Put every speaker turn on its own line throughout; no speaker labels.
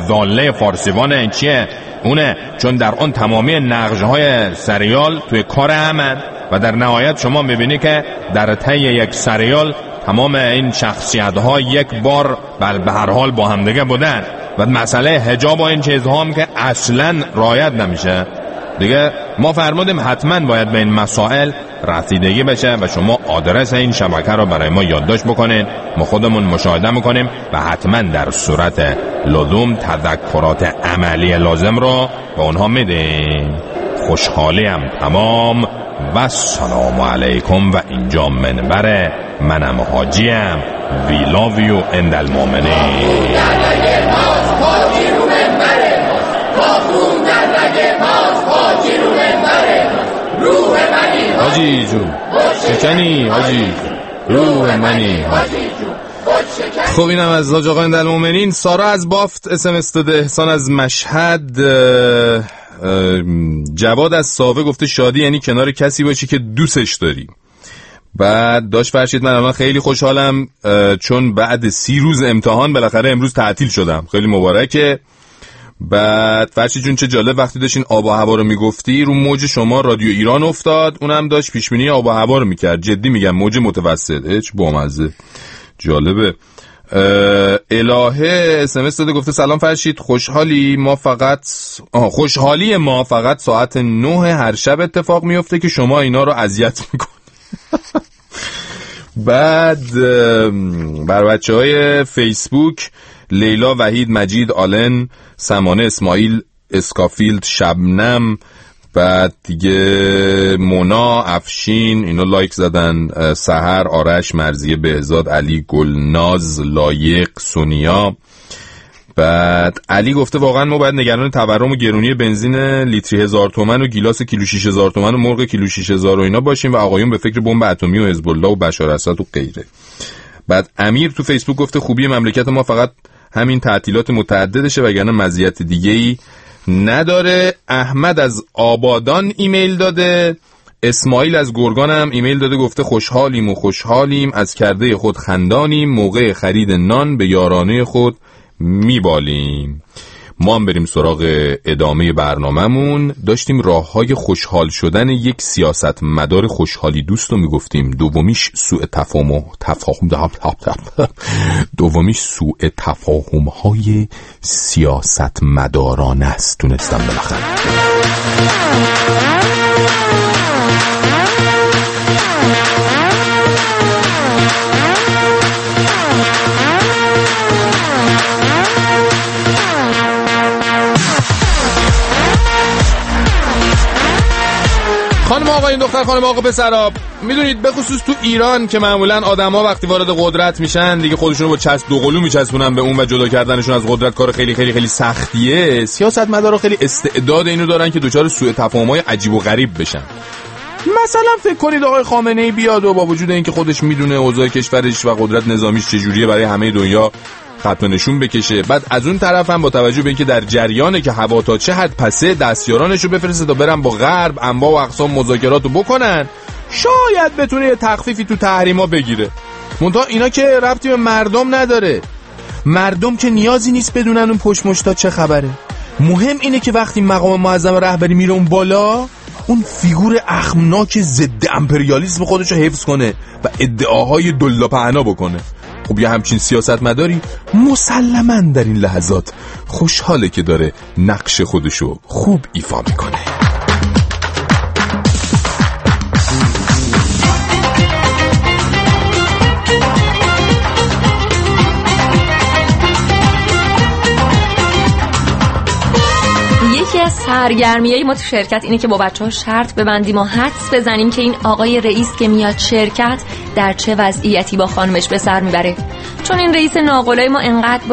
ضاله فارسیوان چیه؟ اونه، چون در اون تمامی نقش‌های سریال توی کار همن و در نهایت شما میبینی که در طی یک سریال تمام این شخصیت‌ها یک بار به هر حال با همدیگه بودن و مسئله حجاب و این چیزها هم که اصلاً رعایت نمیشه دیگه. ما فرمودیم حتما باید به این مسائل رسیدگی بشه و شما آدرس این شبکه رو برای ما یادداشت بکنین، ما خودمون مشاهده میکنیم و حتما در صورت لزوم تذکرات عملی لازم رو به اونها میدیم. خوشحالی هم تمام و سلام علیکم. و اینجا منبر منم حاجیم. We love you in المؤمنین. حاجی جون شکنی، حاجی روح منی حاجی. خب اینم از حاج آقا اندالمومنین. سارا از بافت اسمس داده، احسان از مشهد، جواد از ساوه گفته شادی یعنی کنار کسی باشی که دوستش داری. بعد داشت فرشید من الان خیلی خوشحالم چون بعد 30 روز امتحان بالاخره امروز تعطیل شدم، خیلی مبارکه. بعد فرشید جون چه جالب وقتی داشتین آب و هوا رو میگفتی رو موج شما رادیو ایران افتاد، اونم داشت پیشبینی آب و هوا رو میکرد. جدی میگم موج متوسط. چه بامزه، جالبه. الهه اسمس داده گفته سلام فرشید، خوشحالی ما فقط ساعت 9 هر شب اتفاق میفته که شما اینا رو اذیت میکنی. بعد بر بچهای فیسبوک لیلا، وحید، مجید، آلن، سمانه، اسماعیل، اسکافیلد، شبنم، بعد دیگه مونا، افشین اینا لایک زدن، سحر، آرش، مرزیه، بهزاد، علی، گلناز، لایق، سونیا. بعد علی گفته واقعا ما باید نگران تورم و گرونی بنزین لیتری 1000 تومان و گیلاس کیلو 6000 تومان و مرغ کیلو 6000 و اینا باشیم و آقایون به فکر بمب اتمی و حزب الله و بشار اسد و غیره. بعد امیر تو فیسبوک گفته خوبی مملکت ما فقط همین تعطیلات متعددشه وگرنه مزیت دیگه‌ای نداره. احمد از آبادان ایمیل داده. اسماعیل از گرگان هم ایمیل داده گفته خوشحالیم از کرده خود خندانیم، موقع خرید نان به یارانه خود میبالیم. ما هم بریم سراغ ادامه برنامه‌مون. داشتیم راه‌های خوشحال شدن یک سیاستمدار خوشحالی دوست رو میگفتیم. دومیش سوء تفاهم‌های سیاستمدارانه است. تونستم بالاخره. خانم آقایون، دختر خانم آقا پسرا، میدونید به خصوص تو ایران که معمولا آدما وقتی وارد قدرت میشن دیگه خودشونو با چسب دو قلو میچسبونن به اون و جدا کردنشون از قدرت کار خیلی خیلی خیلی سختیه. سیاستمدارا خیلی استعداد اینو دارن که دچار سوء تفاهم‌های عجیب و غریب بشن. مثلا فکر کنید آقای خامنه‌ای بیاد و با وجود اینکه خودش میدونه اوضاع کشورش و قدرت نظامیش چجوریه برای همه دنیا خط نشون بکشه، بعد از اون طرف هم با توجه به اینکه در جریانه که هوا تا چه حد پسه دستیارانشو بفرسته تا برن با غرب انواع و اقسام مذاکراتو بکنن، شاید بتونه یه تخفیفی تو تحریما بگیره. منتها اینا که ربطی به مردم نداره. مردم که نیازی نیست بدونن اون پشت مشتا چه خبره. مهم اینه که وقتی مقام معظم رهبری میره اون بالا، اون فیگور اخمناک ضد امپریالیسم خودشو حفظ کنه و ادعاهای دلا پهنا بکنه. خب یه همچین سیاستمداری مسلماً در این لحظات خوشحاله که داره نقش خودشو خوب ایفا میکنه.
یکی از سرگرمیای ما تو شرکت اینه که با بچه‌ها شرط ببندیم و حدس بزنیم که این آقای رئیس که میاد شرکت در چه وضعیتی با خانمش به سر میبره. چون این رئیس ناقلای ما انقدر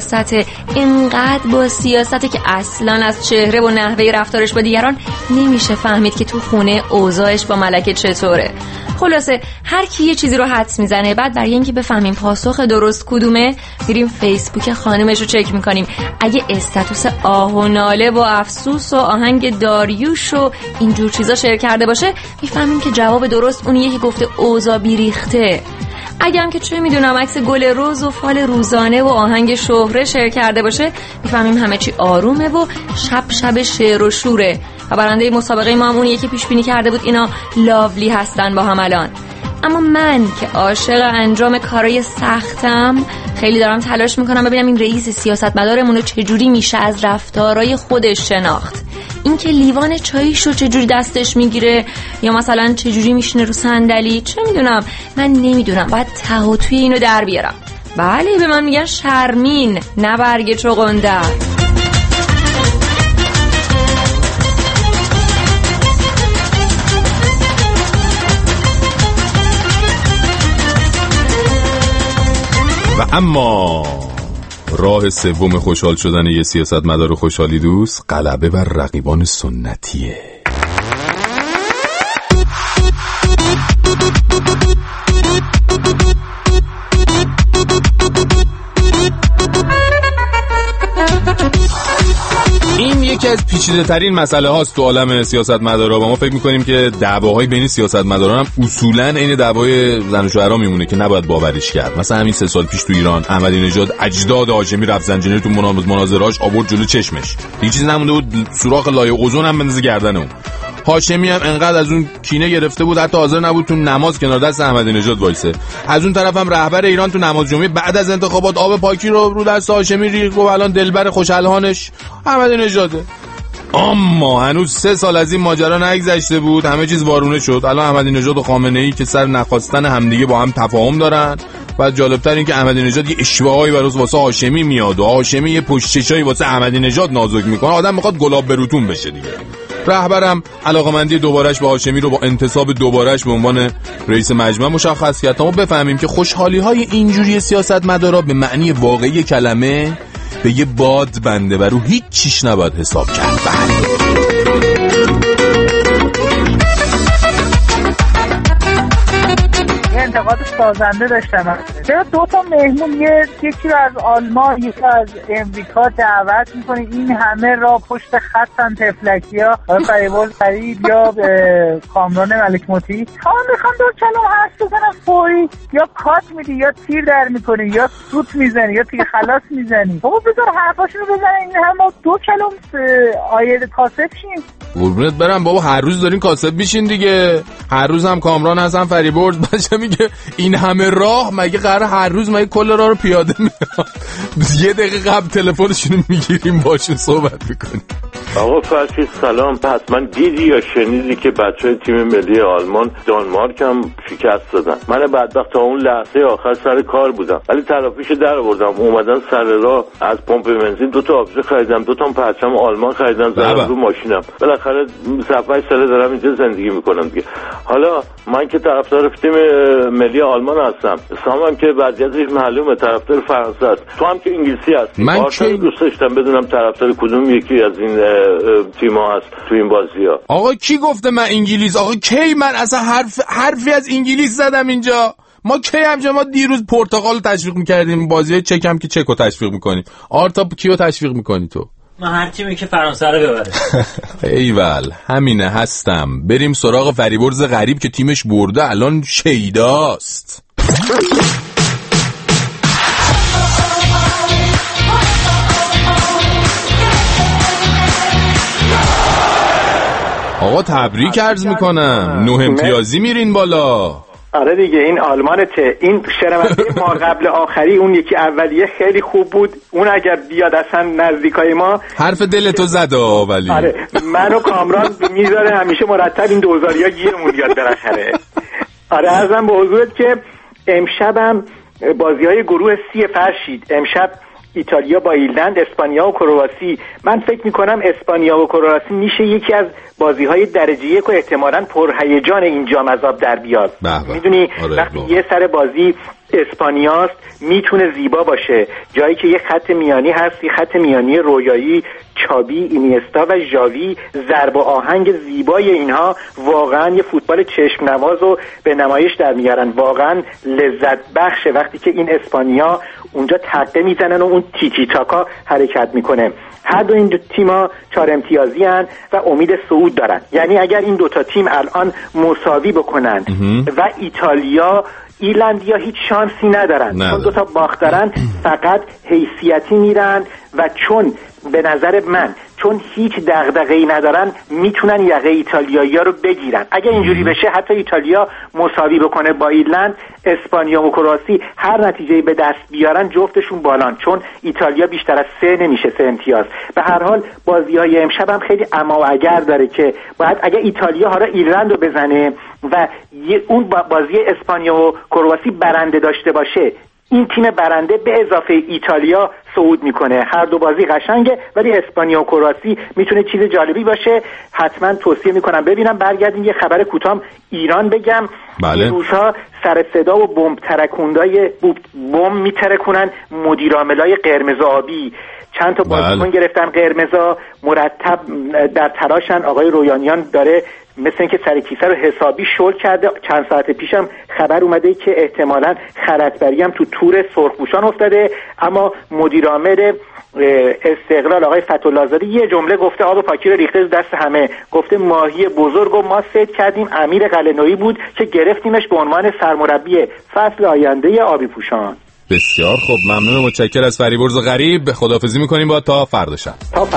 با سیاسته که اصلا از چهره و نحوه رفتارش با دیگران نمیشه فهمید که تو خونه اوضاعش با ملکه چطوره. خلاصه هر کی یه چیزی رو حدس میزنه، بعد برای اینکه بفهمیم پاسخ درست کدومه میریم فیسبوک خانمش رو چک میکنیم. اگه استاتوس آه و ناله و افسوس و آهنگ داریوش و اینجور چیزا شیر کرده باشه، میفهمیم که جواب درست اونیه که گفته اوضاع بیریخته. اگه هم که چه میدونم عکس گل روز و فال روزانه و آهنگ شهره شیر کرده باشه، میفهمیم همه چی آرومه و شب شعر و شوره و برنده مسابقه ما هم اونیه که پیش بینی کرده بود اینا لاولی هستن با هم الان. اما من که عاشق انجام کارهای سختم، خیلی دارم تلاش میکنم ببینم این رئیس سیاستمدارمون رو چجوری میشه از رفتارهای خودش شناخت. این که لیوان چاییشو چجوری دستش میگیره یا مثلا چجوری میشینه رو صندلی، چه میدونم، من نمیدونم. باید ته و توی اینو در بیارم. بله، به من میگن شرمین، نه برگ چغندر.
و اما راه سوم خوشحال شدن یه سیاستمدار خوشحالی دوست، غلبه بر رقیبان سنتیه. این یکی از پیچیده ترین مسئله هاست تو عالم سیاستمدارا و ما فکر میکنیم که دعواهای بین سیاستمداران هم اصولاً عین دعوای زن و شوهرها میمونه که نباید باورش کرد. مثلا همین 3 سال پیش تو ایران احمدی نژاد اجداد هاشمی رفسنجانی تو مناظراش آورد جلو چشمش، هیچ چیزی نمونده بود سوراخ لایه اوزون هم بندازه گردن اون. هاشمی هم انقدر از اون کینه گرفته بود حتی حاضر نبود تو نماز کنار دست احمدی نژاد وایسه. از اون طرف هم رهبر ایران تو نماز جمعه بعد از انتخابات آب پاکی رو دست هاشمی ریخت و الان دلبر خوشالهانش احمدی نژاده. اما هنوز 3 سال از این ماجرا نگذشته بود، همه چیز وارونه شد. الان احمدی نژاد و خامنه‌ای که سر نخواستن همدیگه با هم تفاهم دارن و جالب‌تر این که احمدی نژاد یه اشتباهی واسه هاشمی میاد و هاشمی یه پشت چشایی واسه احمدی نژاد نازک میکنه. آدم میخواد گلاب بروتون بشه دیگه. رهبرم علاقمندی دوبارش با هاشمی رو با انتصاب دوبارش به عنوان رئیس مجمع مشخص کرد تا ما بفهمیم که خوشحالی‌های اینجوری سیاستمدارا به معنی واقعی کلمه به یه باد بنده و رو هیچ چیش نباید حساب کرد.
انتقاد سازنده داشتم. چرا 2 تا مهمون یکی رو از آلمان یکی از امریکا دعوت میکنه، این همه را پشت خطن تفلکیا فریبرز فرید یا کامران ملک موتی تا میخوام 2 کلمه حرف بزنم فوری یا کات میدی یا تیر در میکنی یا سوت میزنی یا تیر خلاص میزنی. بابا بذار حرفاشونو بزنن، این همه 2 کلمه آید کاسب شیم.
قربونت برم بابا، هر روز دارین کاسب بیشین دیگه. هر روز هم کامران هستن فریبرز باشه میگه این همه راه، مگه قراره هر روز مگه کل راه رو پیاده میاد؟ 1 دقیقه قبل تلفنشون میگیریم باشون صحبت میکنیم.
آقا فرشید سلام، حتما دیدی یا شنیدی که بچهای تیم ملی آلمان دانمارک هم شکست دادن. من بدبخت تا اون لحظه آخر سر کار بودم ولی تلافیشو در آوردم. اومدن سر راه از پمپ بنزین 2 تا آبجو خریدم، 2 تا پرچم آلمان خریدم، زدم رو ماشینم. بالاخره 7-8 سال دارم اینجا زندگی میکنم دیگه. حالا من که طرفدار تیم ملی آلمان هستم، سامم که وضعیتش معلومه طرفدار فرانسه است، تو هم که انگلیسی هستی.
من
که دوست داشتم بدونم طرفدار کدوم یکی از این تیم‌ها هست تو این بازی‌ها.
آقا کی گفته من انگلیس؟ آقا کی من اصلا حرفی از انگلیس زدم اینجا؟ ما کی همجا ما دیروز پرتغال تشویق می‌کردیم، بازی چک هم که چکو تشویق می‌کنیم. آرتا کیو تشویق می‌کنی تو؟
من هر تیمی که فرانسه رو ببره.
ایول همینه هستم. بریم سراغ فریبرز غریب که تیمش برده الان شیداست. آقا تبریک عرض میکنم، 9 امتیازی میرین بالا.
آره دیگه این آلمانته. این شنونده ما قبل آخری اون یکی اولیه خیلی خوب بود، اون اگر بیاد اصلا نزدیکای ما
حرف دلتو زد ولی
آره من و کامران میذاره همیشه مرتب این 2000 گیرمون بیاد بالاخره. آره عرضم به حضورت که امشبم بازی‌های گروه C فرشید، امشب ایتالیا با ایرلند، اسپانیا و کرواسی. من فکر میکنم اسپانیا و کرواسی میشه یکی از بازی‌های درجه 1 و احتمالاً پرهیجان این جام از آب در بیاد. میدونی وقتی یه سر بازی اسپانیاست میتونه زیبا باشه، جایی که یه خط میانی هست، یه خط میانی رویایی، چابی، اینیستا و ژاوی، ضرب و آهنگ زیبای اینها واقعا یه فوتبال چشم نواز رو به نمایش در میارن. واقعا لذت بخشه وقتی که این اسپانیا اونجا تقه میزنن و اون تیکی تاکا حرکت میکنه. هر دو این تیم‌ها 4 امتیازی هن و امید صعود دارن. یعنی اگر این 2 تا تیم الان مساوی بکنن و ایتالیا ایرلندیا هیچ شانسی ندارن، چون 2 تا باخت دارن، فقط حیثیتی میرن و چون به نظر من چون هیچ دغدغه‌ای ندارن میتونن یقه ایتالیایی‌ها رو بگیرن. اگه اینجوری بشه حتی ایتالیا مساوی بکنه با ایرلند، اسپانیا و کرواسی هر نتیجه‌ای به دست بیارن جفتشون بالان، چون ایتالیا بیشتر از 3 نمیشه، 3 امتیاز. به هر حال بازی‌های امشب هم خیلی اما و اگر داره که باید اگه ایتالیا حالا ایرلند رو بزنه و اون بازی اسپانیا و کرواسی برنده داشته باشه، این تیم برنده به اضافه ایتالیا صعود میکنه. هر دو بازی قشنگه، ولی اسپانیا و کرواسی میتونه چیز جالبی باشه. حتما توصیه میکنم ببینم. برگردیم یه خبر کوتاه ایران بگم.
بله.
این روزها سر صدا و بمب میترکونن مدیرعاملای قرمز آبی. چند تا بازیکن گرفتن قرمزا، مرتب در تلاشن. آقای رویانیان داره مثل اینکه سر کیسه رو حسابی شل کرده. چند ساعت پیشم خبر اومده که احتمالاً خلطبری هم تو تور سرخپوشان افتاده. اما مدیر عامل استقلال آقای فتح‌الله زاده یه جمله گفته آب پاکی رو ریخته دست همه. گفته ماهی بزرگ رو ما صید کردیم. امیر قلعه‌نویی بود که گرفتیمش به عنوان سرمربی فصل آینده آبی پوشان.
بسیار خوب، ممنون، متشکرم از فریبرز غریب. خداحافظی می‌کنیم با تا فردا شب.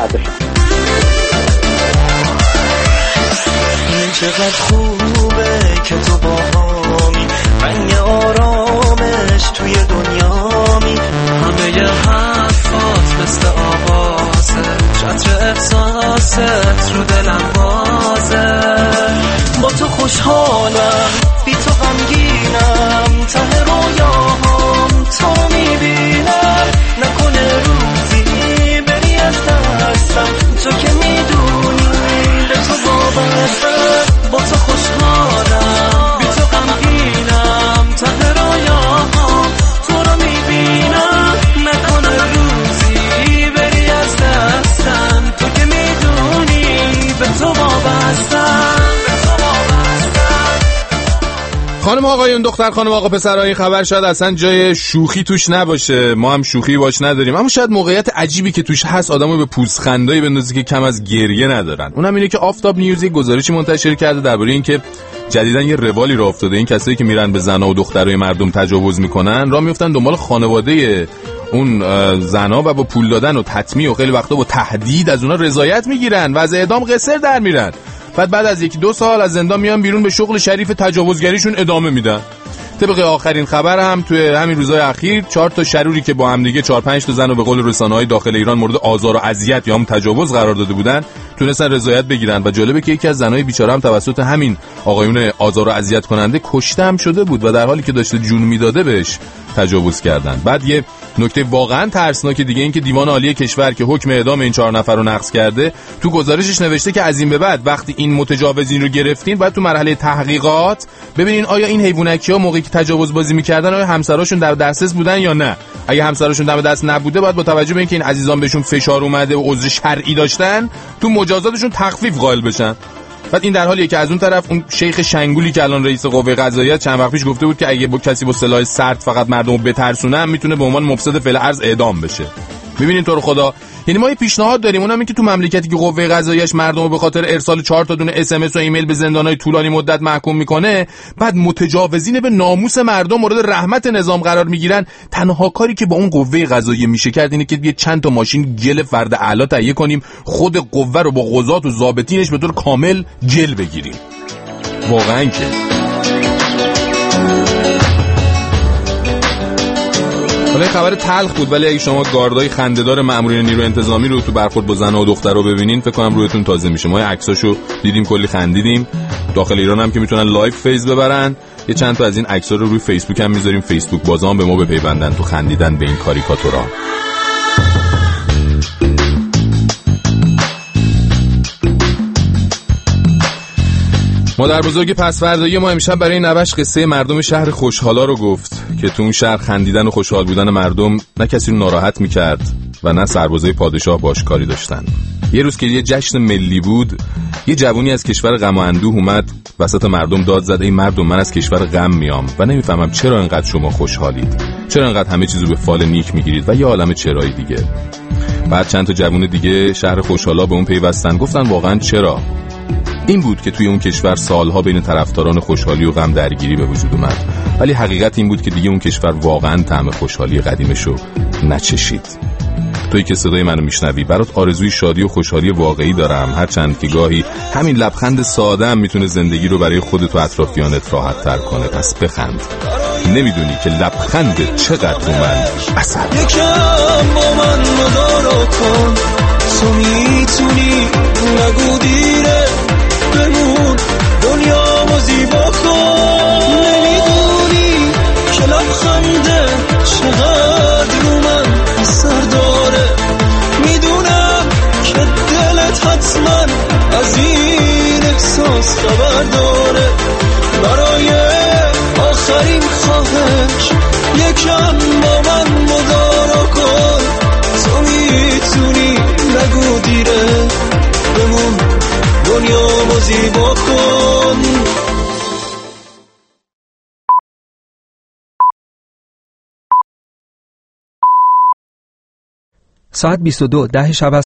چقدر خوبه که تو باهامی، رنگ آرامش توی دنیامی، همه حرفات مثل آوازه، چتر احساست رو دلم بازه. با تو خوشحالم، بی تو غمگینم، ته رویاهام تو میبینم. نکنه روزی بری از دستم، تو که میدونی به تو وابستم. با تو خوشحالم، بی تو غمگینم، ته رویاهام تو رو میبینم. نکنه روزی بری از دستم، تو که میدونی به تو وابستم.
خانم آقایون، دختر خانم آقا پسرها، این خبر شاید اصلا جای شوخی توش نباشه، ما هم شوخی باش نداریم، اما شاید موقعیت عجیبی که توش هست آدمو به پوزخندایی بندازه که کم از گریه ندارن. اونم اینه که آفتاب نیوز یک گزارشی منتشر کرده درباره اینکه جدیدن یه روالی راه افتاده. این کسایی که میرن به زنا و دخترای مردم تجاوز میکنن راه میافتن دنبال خانواده اون زنا و با پول دادن و تطمیع و خیلی وقتا با تهدید از اونها رضایت میگیرن و از اعدام قصر در میرن. بعد از 1-2 سال از زندان میان بیرون، به شغل شریف تجاوزگریشون ادامه میدن. طبق آخرین خبر هم توی همین روزهای اخیر 4 تا شروری که با هم دیگه 4-5 تا زن رو به قول رسانه‌های داخل ایران مورد آزار و اذیت یا هم تجاوز قرار داده بودن تونستن رضایت بگیرن. و جالبه که یکی از زنای بیچاره هم توسط همین آقایون آزار و اذیت کننده کشته هم شده بود و در حالی که داشته جون میداده بهش تجاوز کردن. بعد یه نکته واقعا ترسناک دیگه این که دیوان عالی کشور که حکم اعدام این 4 نفر رو نقض کرده تو گزارشش نوشته که از این به بعد وقتی این متجاوزین رو گرفتین باید تو مرحله تحقیقات ببینین آیا این حیوانکی‌ها موقعی که تجاوز بازی می‌کردن آیا همسراشون در دسترس بودن یا نه. اگه همسراشون دم دست نبوده باید با توجه به اینکه این عزیزان بهشون فشار اومده و عذر شرعی داشتن تو مجازاتشون تخفیف قائل بشن. بعد این در حالیه که از اون طرف اون شیخ شنگولی که الان رئیس قوه قضاییه چند وقت پیش گفته بود که اگه با کسی با سلاح سرد فقط مردمو بترسونه هم میتونه به عنوان مفسد فعل ارض اعدام بشه. میبینین تو رو خدا، یعنی ما یه پیشنهاد داریم، اونم این که تو مملکتی که قوه قضاییه‌اش مردمو به خاطر ارسال 4 تا دونه SMS و ایمیل به زندانهای طولانی مدت محکوم میکنه، بعد متجاوزین به ناموس مردم مورد رحمت نظام قرار میگیرن، تنها کاری که با اون قوه قضاییه میشه کرد اینه که یه چند تا ماشین گل فرد اعلی تهیه کنیم، خود قوه رو با قضات و ضابطینش به طور کامل جل بگیریم. واقعا که حالا خبر تلخ بود، ولی اگه شما گاردای خنده‌دار مامورین نیروی انتظامی رو تو برخورد با زن‌ها و دخترها ببینین فکر کنم رویتون تازه میشه. ما عکساشو دیدیم، کلی خندیدیم. داخل ایران هم که میتونن لایو فیز ببرن، یه چند تا از این عکس‌ها رو روی فیسبوک هم میذاریم. فیسبوک بازام به ما بپیوندن تو خندیدن به این کاریکاتورا. مادر بزرگ پسوردایی ما امشب برای نوش قصه مردم شهر خوشحالا رو گفت که تو اون شهر خندیدن و خوشحال بودن مردم نه کسی رو ناراحت میکرد و نه سربازای پادشاه باش کاری داشتن. یه روز که یه جشن ملی بود، یه جوونی از کشور غم و اندوه اومد وسط مردم داد زد ای مردم من از کشور غم میام و نمیفهمم چرا اینقدر شما خوشحالید، چرا اینقدر همه چیزو به فال نیک میگیرید و یه عالمه چرای دیگه. بعد چند تا جوون دیگه شهر خوشحالا به اون پیوستن، گفتن واقعا چرا؟ این بود که توی اون کشور سالها بین طرفداران خوشحالی و غم درگیری به وجود اومد، ولی حقیقت این بود که دیگه اون کشور واقعا طعم خوشحالی قدیمشو نچشید. توی که صدای منو میشنوی برات آرزوی شادی و خوشحالی واقعی دارم، هرچند که گاهی همین لبخند ساده هم میتونه زندگی رو برای خودت و اطرافیانت راحت تر کنه. پس بخند، نمیدونی که لبخند چقدر رو من اثر داره.
یکم با من مدارا کن، تو میتونی، نگو دیره، بمون دنیا زیبا کن. نمیدونی که لبخنده چقدر رو من اثر داره. میدونم که دلت حتما از این احساس خبر داره. برای آخرین خواهش یکم با من مدارا کن، تو میتونی، نگو دیره، بمون دنیا زیبا کن.
ساعت 22 ده شب